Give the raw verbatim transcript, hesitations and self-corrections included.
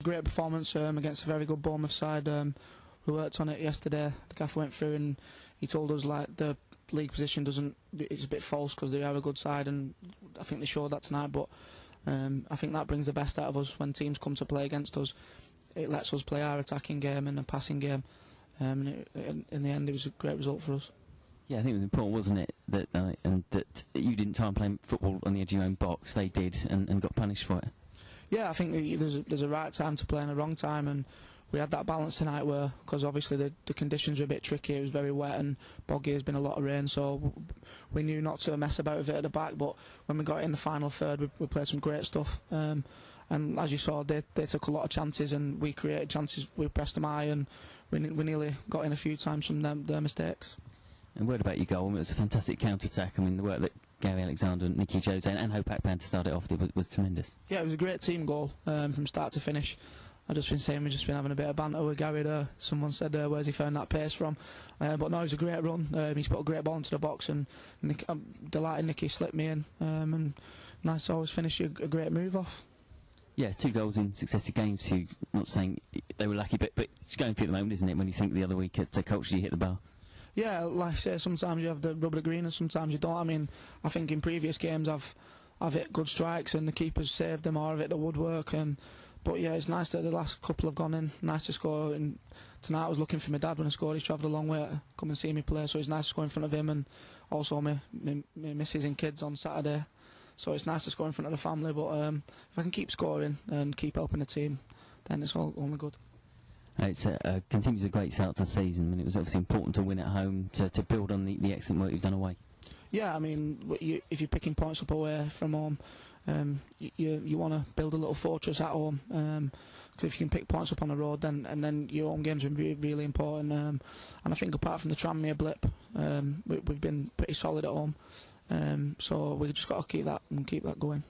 Great performance um, against a very good Bournemouth side. Um, we worked on it yesterday. The gaffer went through and he told us like the league position doesn't. It's a bit false because they are a good side, and I think they showed that tonight. But um, I think that brings the best out of us when teams come to play against us. It lets us play our attacking game and a passing game. Um, and it, in, in the end, it was a great result for us. Yeah, I think it was important, wasn't it, that uh, and that you didn't try and play football on the edge of your own box. They did, and, and got punished for it. Yeah, I think there's a, there's a right time to play and a wrong time, and we had that balance tonight where, because obviously the, the conditions were a bit tricky, it was very wet and boggy, there's been a lot of rain, so we knew not to mess about with it at the back, but when we got in the final third we, we played some great stuff, um, and as you saw they, they took a lot of chances and we created chances, we pressed them high and we, we nearly got in a few times from them, their mistakes. And word about your goal, it was a fantastic counter-attack. I mean, the work that Gary Alexander and Nicky Jose and, and Hope Akpan to start it off was, was tremendous. Yeah, it was a great team goal um, from start to finish. I've just been saying we've just been having a bit of banter with Gary there. Someone said, uh, where's he found that pace from? Uh, but no, it was a great run. Um, he's put a great ball into the box, and Nick, I'm delighted Nicky slipped me in. Um, and nice to always finish a, a great move off. Yeah, two goals in successive games. Hugh. Not saying they were lucky, but, but it's going through at the moment, isn't it, when you think the other week at uh, Culture you hit the bar? Yeah, like I say, sometimes you have the rub of the green and sometimes you don't. I mean, I think in previous games I've I've hit good strikes and the keepers saved them, or I've hit the woodwork. And but yeah, it's nice that the last couple have gone in. Nice to score. And tonight I was looking for my dad when I scored. He's travelled a long way to come and see me play, so it's nice to score in front of him, and also my, my, my missus and kids on Saturday. So it's nice to score in front of the family. But um, if I can keep scoring and keep helping the team, then it's all only good. It's a, uh, continues a great start to the season. I mean, it was obviously important to win at home to, to build on the, the excellent work you've done away. Yeah, I mean, you, if you're picking points up away from home, um, you you, you want to build a little fortress at home. Um, cause if you can pick points up on the road, then and then your home games are really, really important. Um, and I think apart from the Tranmere blip, um, we, we've been pretty solid at home. Um, so we've just got to keep that and keep that going.